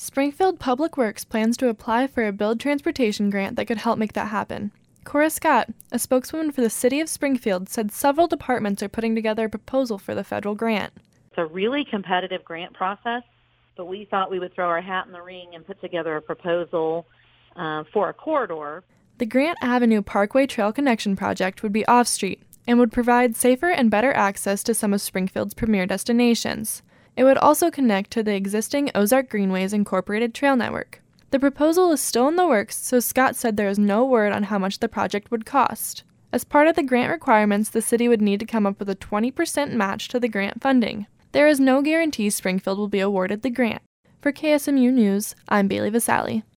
Springfield Public Works plans to apply for a Build Transportation grant that could help make that happen. Cora Scott, a spokeswoman for the City of Springfield, said several departments are putting together a proposal for the federal grant. It's a really competitive grant process, but we thought we would throw our hat in the ring and put together a proposal for a corridor. The Grant Avenue Parkway Trail Connection project would be off-street and would provide safer and better access to some of Springfield's premier destinations. It would also connect to the existing Ozark Greenways Incorporated trail network. The proposal is still in the works, so Scott said there is no word on how much the project would cost. As part of the grant requirements, the city would need to come up with a 20% match to the grant funding. There is no guarantee Springfield will be awarded the grant. For KSMU News, I'm Bailey Vasali.